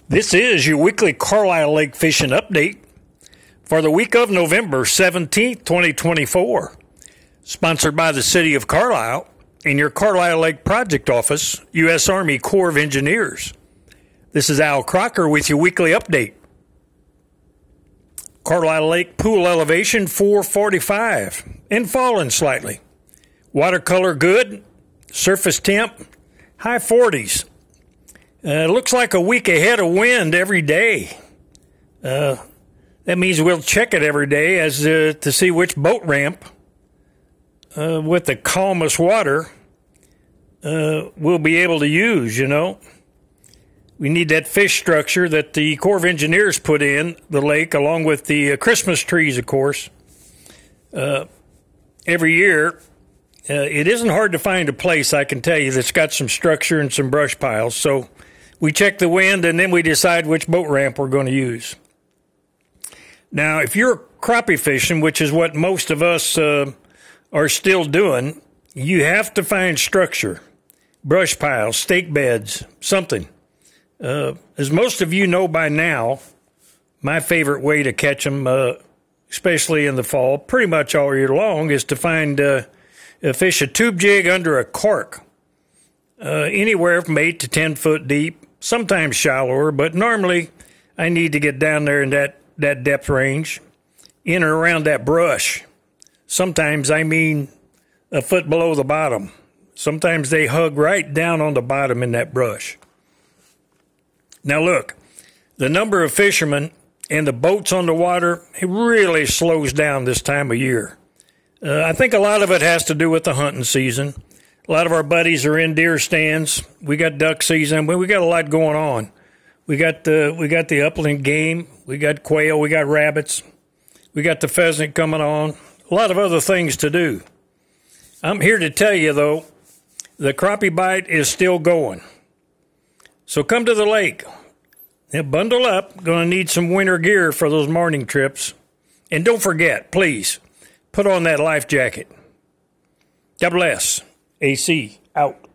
This is your weekly Carlisle Lake Fishing Update for the week of November 17th, 2024. Sponsored by the City of Carlisle and your Carlisle Lake Project Office, U.S. Army Corps of Engineers. This is Al Crocker with your weekly update. Carlisle Lake pool elevation 445 and falling slightly. Watercolor good, surface temp high 40s. Looks like a week ahead of wind every day. That means we'll check it every day as to see which boat ramp with the calmest water we'll be able to use, you know. We need that fish structure that the Corps of Engineers put in the lake, along with the Christmas trees, of course. Every year, it isn't hard to find a place, I can tell you, that's got some structure and some brush piles. So we check the wind, and then we decide which boat ramp we're going to use. Now, if you're crappie fishing, which is what most of us are still doing, you have to find structure, brush piles, stake beds, something. As most of you know by now, my favorite way to catch them, especially in the fall, pretty much all year long, is to fish a tube jig under a cork, anywhere from 8 to 10 foot deep. Sometimes shallower, but normally I need to get down there in that depth range, in and around that brush. Sometimes I mean a foot below the bottom. Sometimes they hug right down on the bottom in that brush. Now look, the number of fishermen and the boats on the water, it really slows down this time of year. I think a lot of it has to do with the hunting season. A lot of our buddies are in deer stands. We got duck season. We got a lot going on. We got the upland game. We got quail. We got rabbits. We got the pheasant coming on. A lot of other things to do. I'm here to tell you, though, the crappie bite is still going. So come to the lake. Now bundle up. Going to need some winter gear for those morning trips. And don't forget, please, put on that life jacket. God bless. AC out.